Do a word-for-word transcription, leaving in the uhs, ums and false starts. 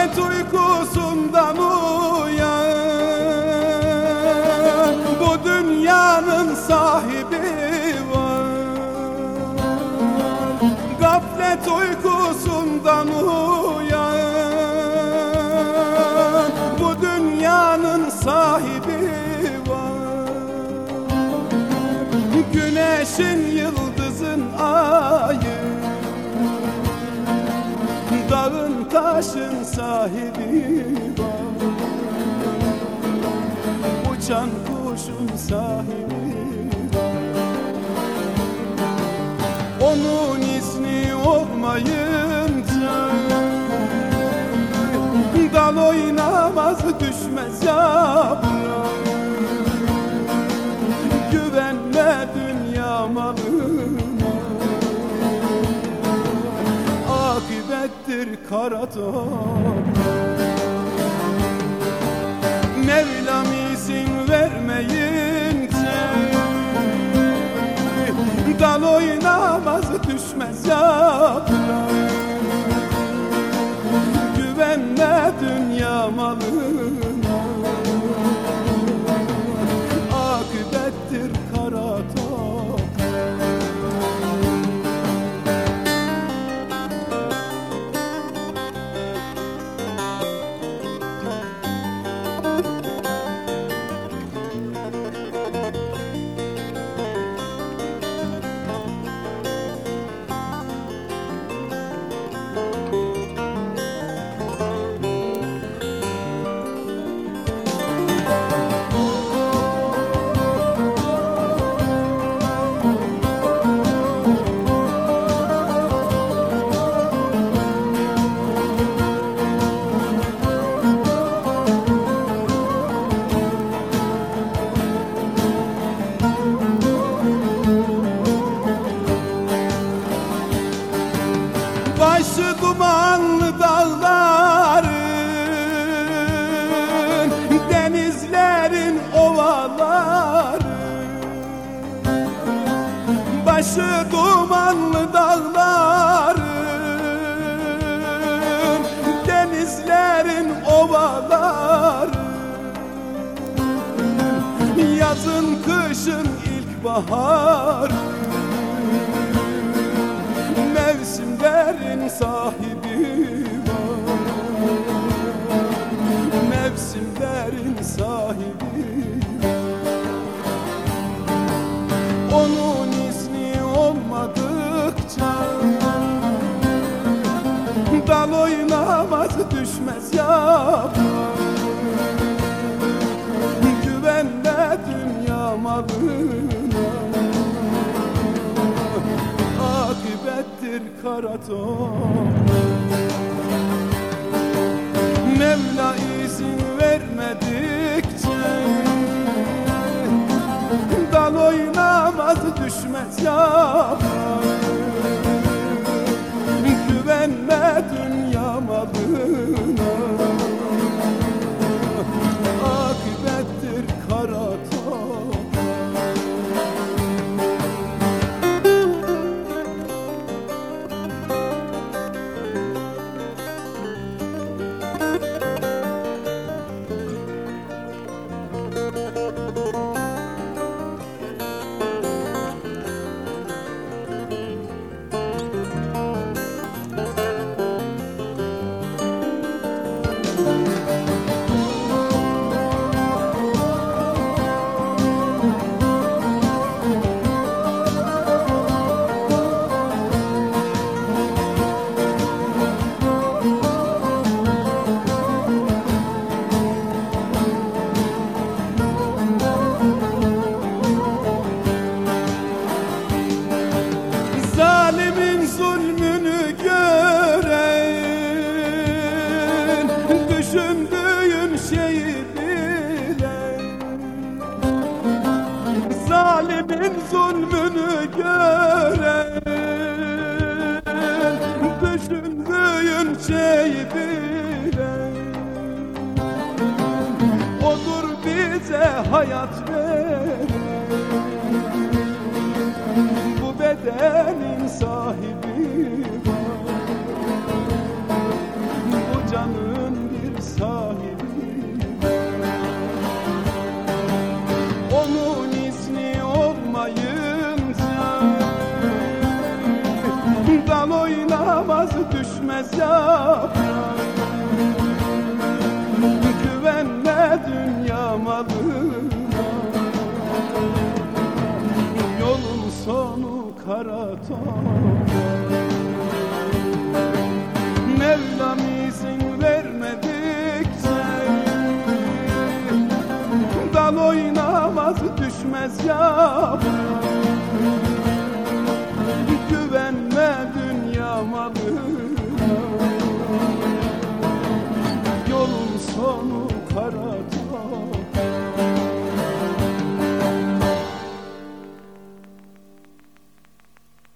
Gaflet uykusundan uyan, bu dünyanın sahibi var. Gaflet uykusundan uyan, bu dünyanın sahibi var. Güneşin, yıldızın, ayı, dağın taşın sahibi var. Uçan kuşun sahibi var. Onun izni olmayınca dal oynamaz, düşmez yaprak. Güvenme dünya malına, akıbettir kara toprak. Mevlam izin vermeyince dal oynamaz, düşmez yaprak. Güvenme dünya malına, akıbettir kara toprak. Başı dumanlı dağların, denizlerin, ovaların. Başı dumanlı dağların, denizlerin, ovaların. Yazın, kışın, ilkbahar, mevsimlerin sahibi var. Mevsimlerin sahibi var. Onun izni olmadıkça dal oynamaz, düşmez yaprak. Güvenme dünya malına, akıbettir kara toprak. Mevla izin vermedikçe dal oynamaz, düşmez yaprak. Güvenme dünya malına, akıbettir kara toprak. Zalimin zulmünü gören, düşündüğün şeyi bilen. Zalimin zulmünü gören, düşündüğün şeyi bilen. Odur bize hayat veren, bu bedenin sahibi var. Bu canın yaprak. Güvenme dünya malına, yolun sonu kara toprak. Mevlam izin vermedikçe dal oynamaz, düşmez yaprak. Güvenme dünya malına,